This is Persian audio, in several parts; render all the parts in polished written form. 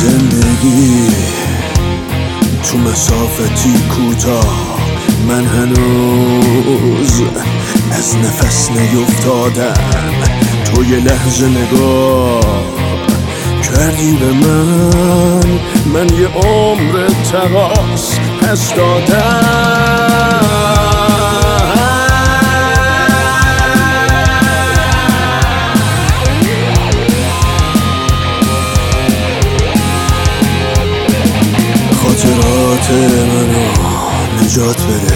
زندگی تو مسافتی کوتاه، من هنوز از نفس نیفتادم. تو یه لحظه نگاه کردی به من یه عمر تراس پس دادم. خاطرات منو نجات بده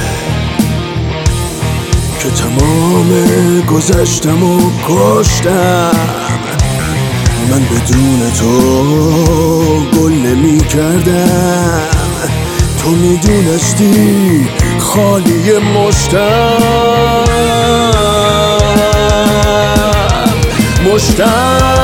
که تمام گذشتمو کشتم. من بدون تو گل نمی کردم، تو میدونستی خالی مشتم.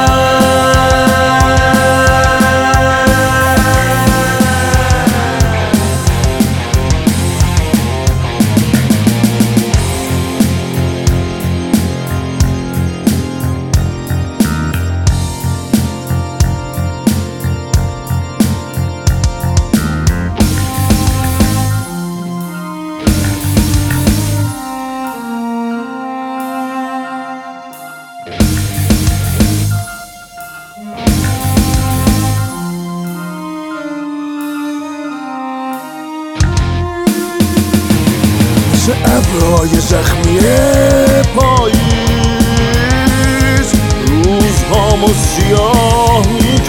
مثل ابرهای زخمی پاییز روزهامو سیاه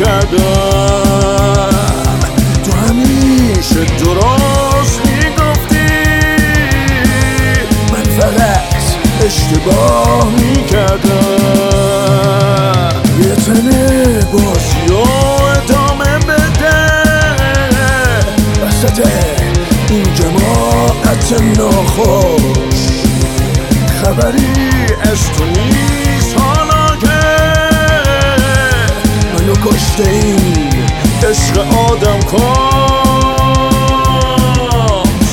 میکردم. تو همیشه درست میگفتی، من فقط اشتباه میکردم. یه تنه بازیو ادامه بده وسط این جماعت ناخوش. خبری از تو نیست حالا که منو کشته این عشق آدم کش.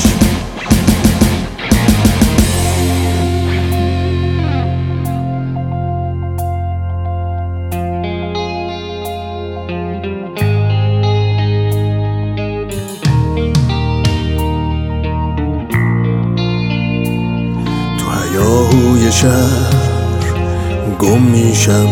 یاهوی شهر گم میشم،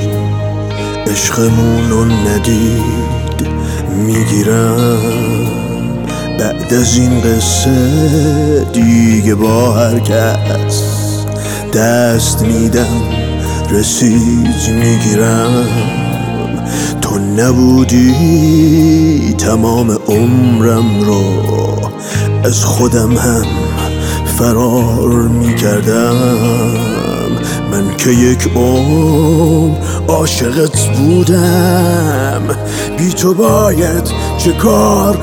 عشقمونو ندید میگیرم. بعد از این قصه دیگه با هر کس دست میدم، رسید میگیرم. تو نبودی تمام عمرم رو از خودم هم فرار میکردم. من که یک عمر عاشقت بودم، بی تو باید چه کار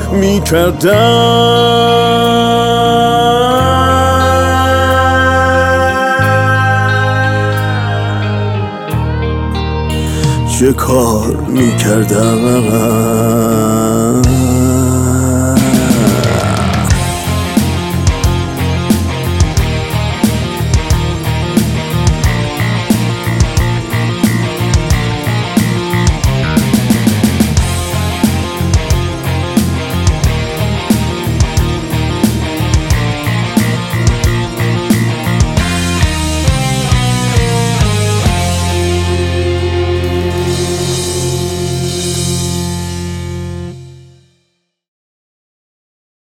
میکردم.